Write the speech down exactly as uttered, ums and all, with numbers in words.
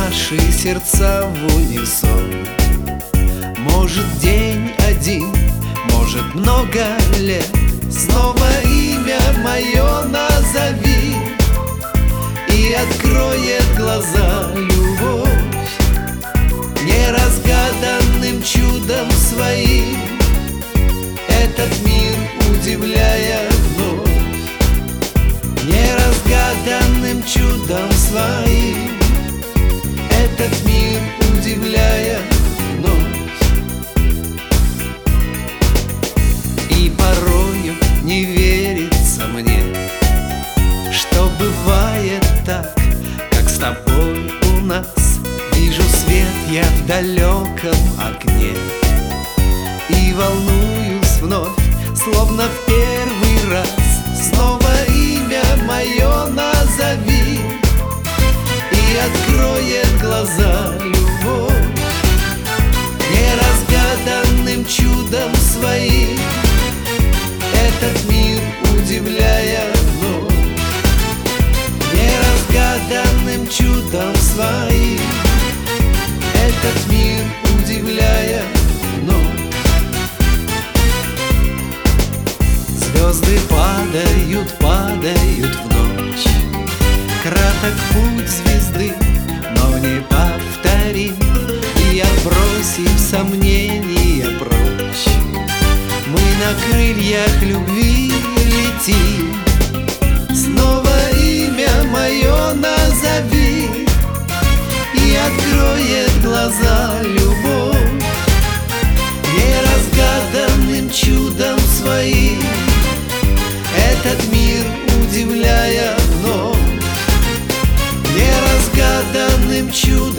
наши сердца в унисон. Может, день один, может, много лет, снова имя мое назови, и откроет глаза любовь неразгаданным чудом своим, этот мир удивляя вновь, неразгаданным чудом своим, этот мир удивляя вновь. И порою не верится мне, что бывает так, как с тобой у нас. Вижу свет я в далеком окне и волнуюсь вновь, словно в первый раз. Снова имя мое назови, и откроет глаза любовь неразгаданным чудом своим, этот мир удивляя вновь, неразгаданным чудом своим, этот мир удивляя вновь. Звезды падают, падают в ночь, краток путь звезды, но не повторим, и отбросив сомнения прочь, мы на крыльях любви летим. Снова имя мое назови, и откроет глаза любовь неразгаданным чудом своим, этот мир удивляя вновь, неразгаданным чудом